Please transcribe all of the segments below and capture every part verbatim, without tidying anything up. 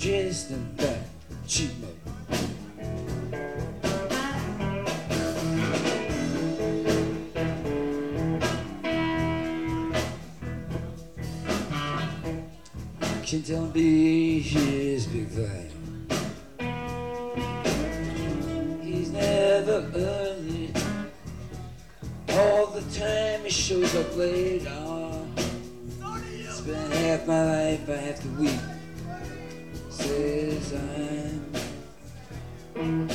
just a bad cheap mode. Can tell me his big thing. He's never early. All the time he shows up late. Oh, spent half my life, I have to weep. Says I'm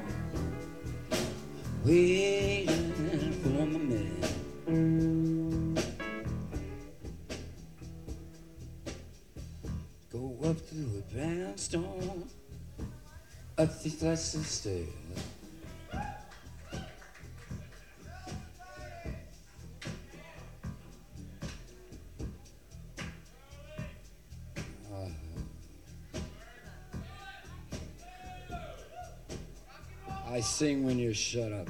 waiting for my man. Go up through a brownstone, up the flights of stairs. Uh, I sing when you shut up.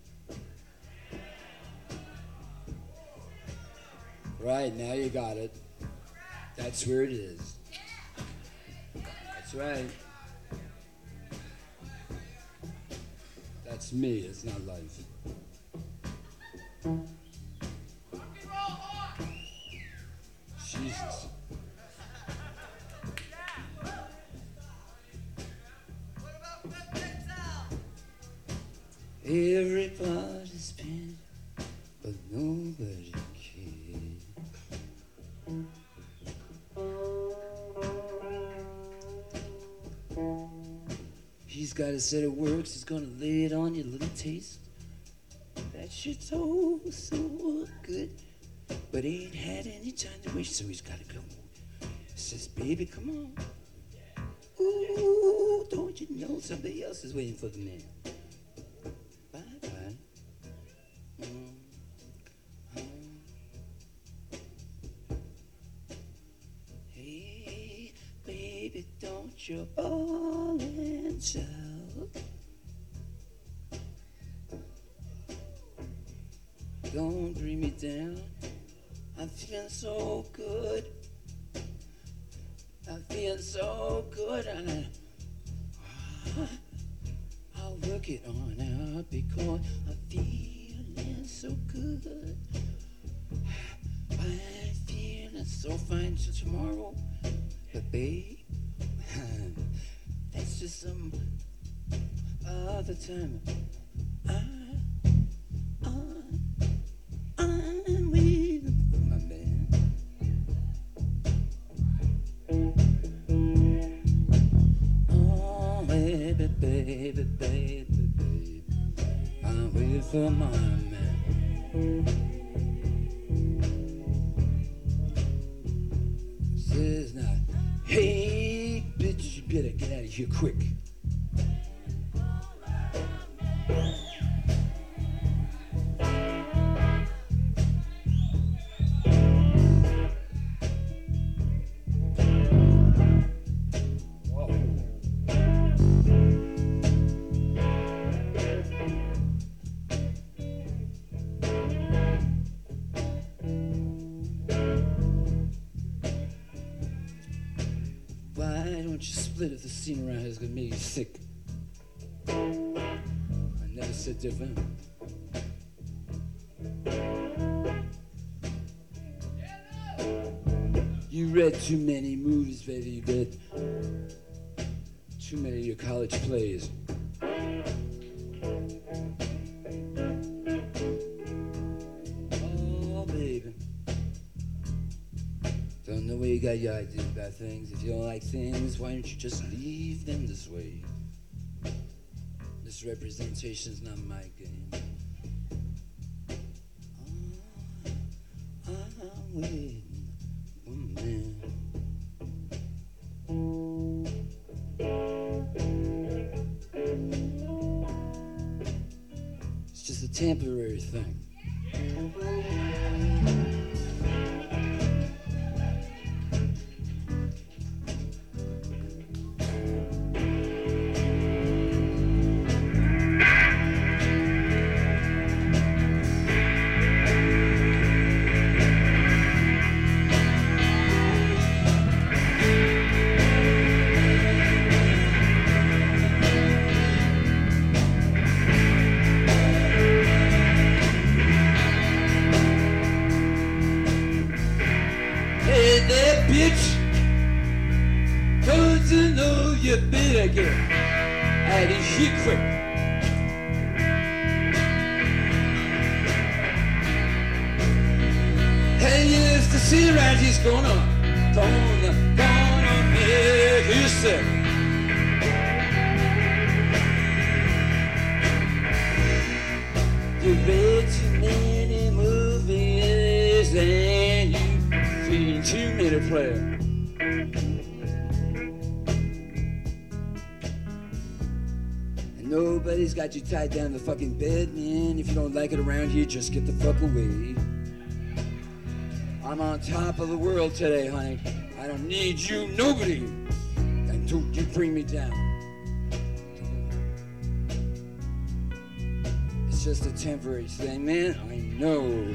Right, now you got it. That's where it is. That's right. That's me, it's not life. Jesus. Everybody's been, but nobody cares. He's got a set of works, he's gonna lay it on you, little taste. That shit's oh so good, but he ain't had any time to waste, so he's gotta go. Says, baby, come on. Ooh, don't you know somebody else is waiting for the man? Bye-bye. Mm. Mm. Hey, baby, don't you fall and shout. Don't bring me down. I'm feeling so good. I'm feeling so good. I, I'll work it on out because I'm feeling so good. I'm feeling so fine till tomorrow. But babe, that's just some other time. I, I, I'm waiting for my man. Oh, baby, baby, baby, baby, I'm waiting for my man. Says now, hey, bitch, you better get out of here quick. Why don't you split if the scene around here is gonna make you sick? I never said different. You read too many movies, baby. You read too many of your college plays. Oh, baby. Don't know where you got your ideas about things. If you don't like things, why don't you just leave them this way? This representation's not my game. Oh, I'm waiting for my man. It's just a temporary thing. you better get out of here quick. Hey, yes, the sea rat, he's gonna, gonna, gonna make you sick. You read too many movies and you've seen too many plays. And nobody's got you tied down to the fucking bed, man. If you don't like it around here, just get the fuck away. I'm on top of the world today, honey. I don't need you, nobody. And don't you bring me down. It's just a temporary thing, man. I know.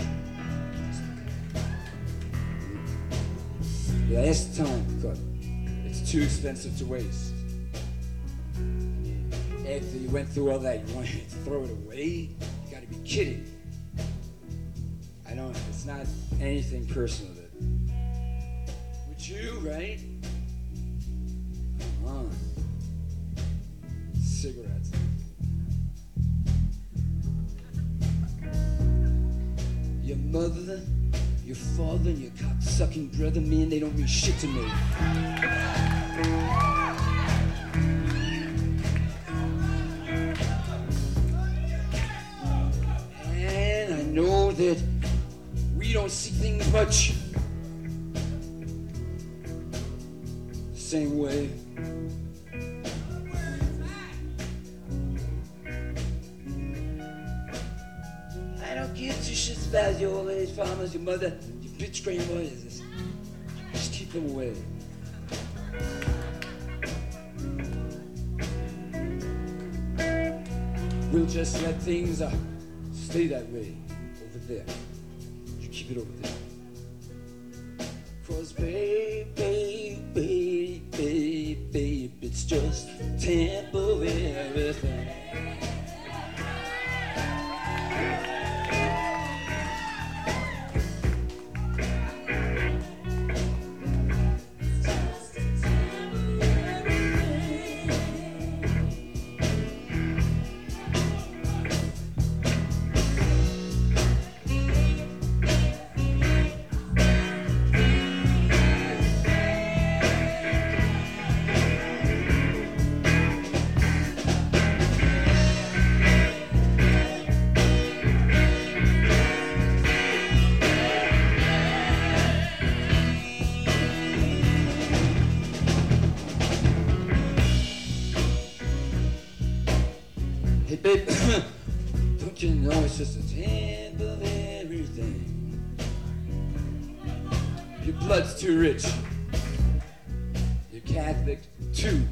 Last time, because it's too expensive to waste. After you went through all that, you want to throw it away? You gotta be kidding. I don't, it's not anything personal. That, with you, right? Come on. Cigarettes. Your mother, your father, and your cock-sucking brother, man, they don't mean shit to me. And I know that we don't see things much the same way. I don't give two shits about your old age farmers, your mother, your bitch grandmothers. Just keep them away. We'll just let things uh, stay that way over there. Keep it over there. Cause babe, babe, babe, babe, babe, it's just temporary thing. Babe, don't you know it's just a temporary thing? Your blood's too rich. You're Catholic too.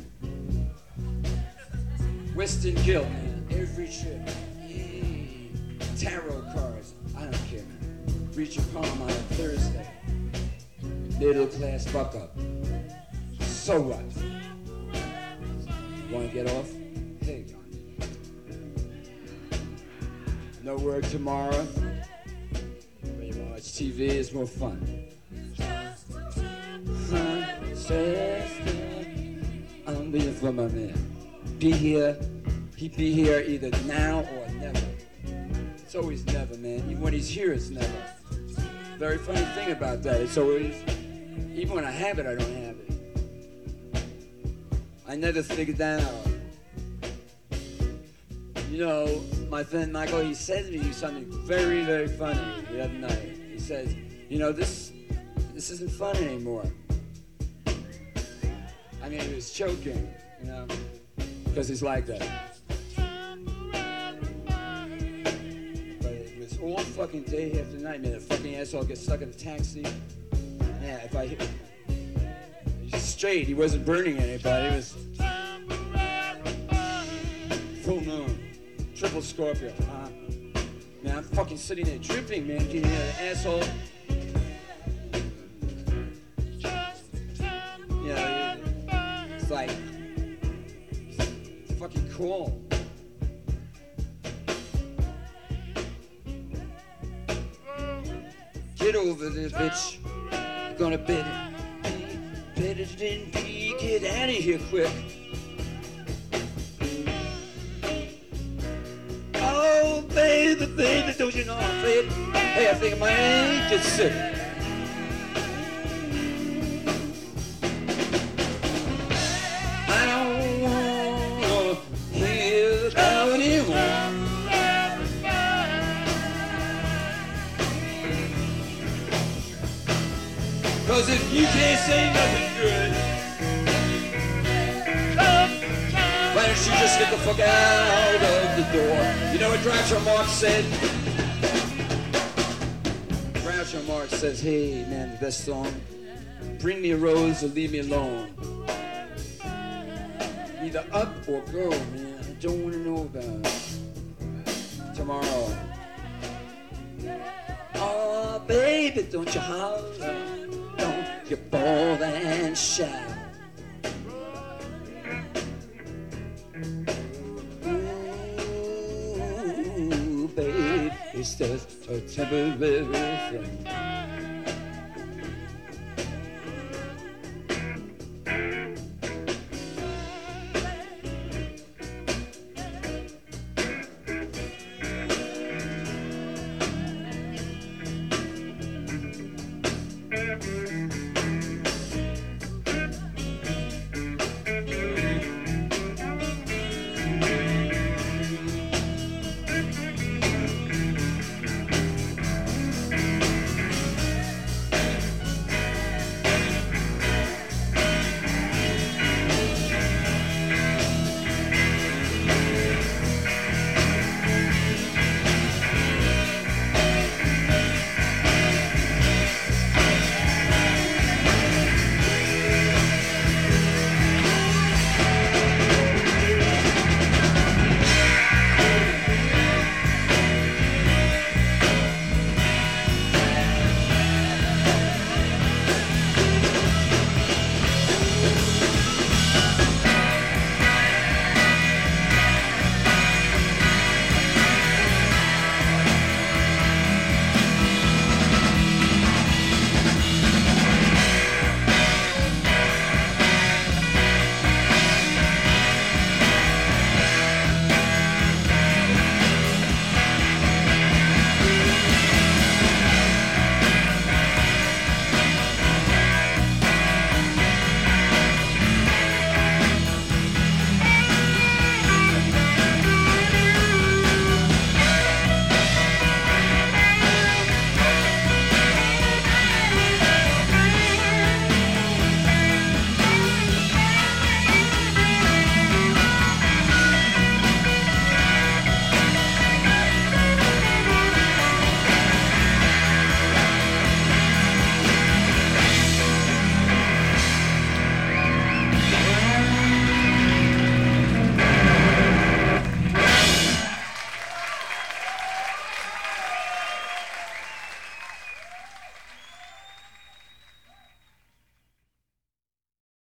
Western guilt, man. Every trip. Hey, tarot cards. I don't care, man. Reach your palm on a Thursday. Middle class buck up. So what? You wanna get off? Hey, no work tomorrow. When you watch T V, it's more fun. Huh? Sister, I'm waiting for my man. Be here. He'd be here either now or never. It's always never, man. Even when he's here, it's never. Very funny thing about that. It's always, even when I have it, I don't have it. I never figured that out. You know, my friend Michael, he said to me something very, very funny the other night. He says, you know, this this isn't fun anymore. I mean, he was choking, you know, because he's like that. But it was all fucking day after night, man. The fucking asshole gets stuck in a taxi. Yeah, if I hit... He's straight, he wasn't burning anybody, he was... Full moon. Triple Scorpio. Uh, man, I'm fucking sitting there dripping, man. Can you hear the asshole? You know, it's like, it's fucking cool. Get over this, bitch. You're gonna bet it. Better than be. Get out of here quick. baby, don't you know I'm afraid? Hey, I think I might get sick. I don't want to hear about anymore. Cause if you can't say nothing good, why don't you just get the fuck out of the door? You know what Groucho Marx said? Groucho Marx says, hey man, the best song, bring me a rose or leave me alone. Either up or go, man. I don't want to know about tomorrow. Oh baby, don't you holler, don't you bawl and shout. It's just a temporary thing.